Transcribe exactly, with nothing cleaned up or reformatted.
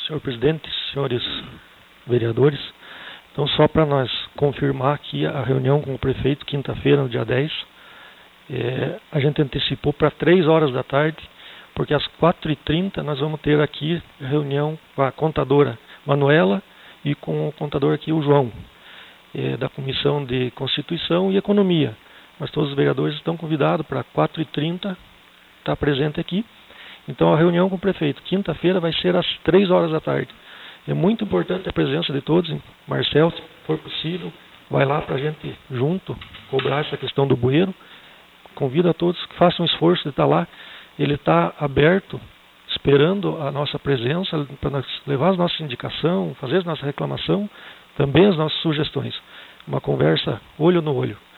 senhor presidente, senhores vereadores. Então, só para nós confirmar aqui a reunião com o prefeito, quinta-feira, no dia dez, é, a gente antecipou para três horas da tarde, porque às quatro e trinta nós vamos ter aqui reunião com a contadora Manuela e com o contador aqui, o João, é, da Comissão de Constituição e Economia. Mas todos os vereadores estão convidados para quatro e trinta estar presente aqui. Então, a reunião com o prefeito, quinta-feira, vai ser às três horas da tarde. É muito importante a presença de todos. Marcel, se for possível, vai lá para a gente junto cobrar essa questão do bueiro. Convido a todos que façam um esforço de estar lá. Ele está aberto, esperando a nossa presença para nós levar as nossas indicações, fazer as nossas reclamações, também as nossas sugestões. Uma conversa olho no olho.